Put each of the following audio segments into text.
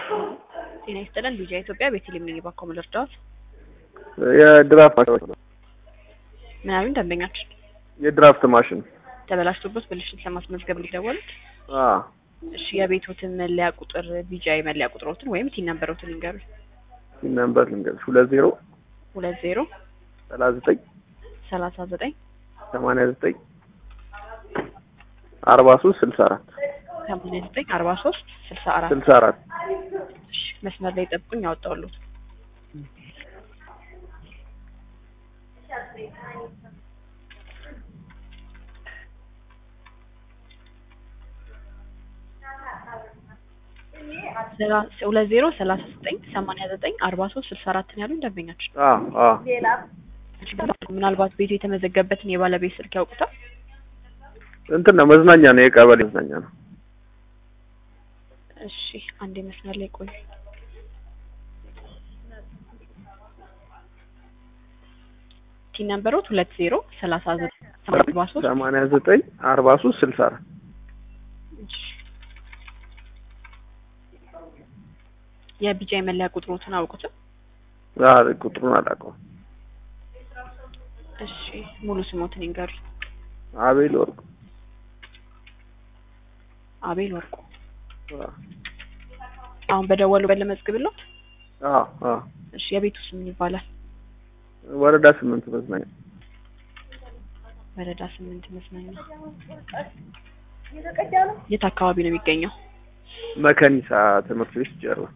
ጤና ይስጥልን ቢጃ ኢትዮጵያ ቤተልሔም ነኝ ባኮ መለርዳት የድራፍት ማሽን ምን አሉኝ ደንበኛችን የድራፍት ማሽን ተበላሽቶበት ብልሽት ለማስመዝገብ ሊደወሉት አዎ እሺ የቤቶትን መለያ ቁጥር ቢጃ መለያ ቁጥሮትን ወይም ቲን ነምበሮትን ይንገሩ ቲን ነምበር ልንገርሽ 20 20 39 89 43 64 89 43 64 64 እሺ መስመር ላይ ጠብቁኝ ያወጣውሉት ሁለት ዜሮ 39 89 43 64 ያሉኝ ደንበኛችን ምናልባት ቤቱ የተመዘገበበትን የባለቤት ስልክ ያውቁታል? እንትን ነው መዝናኛ ነው የቀበሌ መዝናኛ ነው። እሺ አንዴ መስመር ላይ ቆይ ቲን ነምበሮት 20 39 89 43 64 እሺ የቢጃ መለያ ቁጥሮትን አውቁት? ቁጥሩን አላውቀውም። እሺ ሙሉ ስሞትን ይንገሩ። አቤል ወርቁ አሁን በደወሉበት ለመዝግብልዎት? አዎ እሺ የቤቱ ስም ምን ይባላል? ወረዳ 8 መዝናኛ ወረዳ 8 መዝናኛ የት አካባቢ ነው የሚገኘው? መከኒሳ ትምህርት ቤት ጀርባ።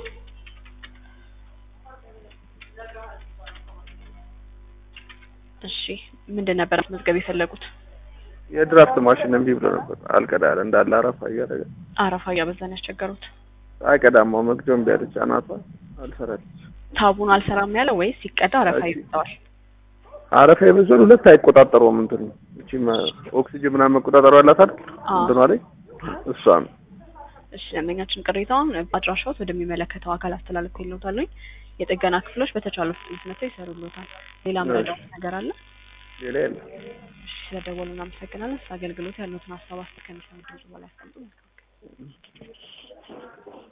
እሺ ምንድን ነበር መዝገብ የፈለጉት? የድራፍት ማሽን እምቢ ብሎ ነበር አልቀዳለ እንዳለ አረፋ እያበዛን ያስቸገሩት። አይቀዳማው መግደም ቢያለች አናቷ አልሰራች። ታቡን አልሰራም ያለው ወይስ ሲቀዳ አረፋ ይወጣዋል? አረፋ ይበዛል። ሁለት አይቆጣጠረውም። እንትን እቺ ኦክሲጅን ምናምን መቆጣጠሩ አላት አይደል? እንትኗ ላይ እሷ ነው። እሺ ደንበኛችን ቅሬታውን አድራሻዎት ወደሚመለከተው አካል አስተላልፈውልዎታል። የጥገና ክፍሎች በተቻለው ፍጥነት መጥተው ይሰሩልዎታል። ሌላ ምረዳው ነገር አለ? ሌላ የለም። እሺ ስለደወሉ እናመሰግናለን። አገልግሎት ያሉትን ሀሳብ አስተካክለን ከሚሰሙት በኋላ ያስቀምጡ።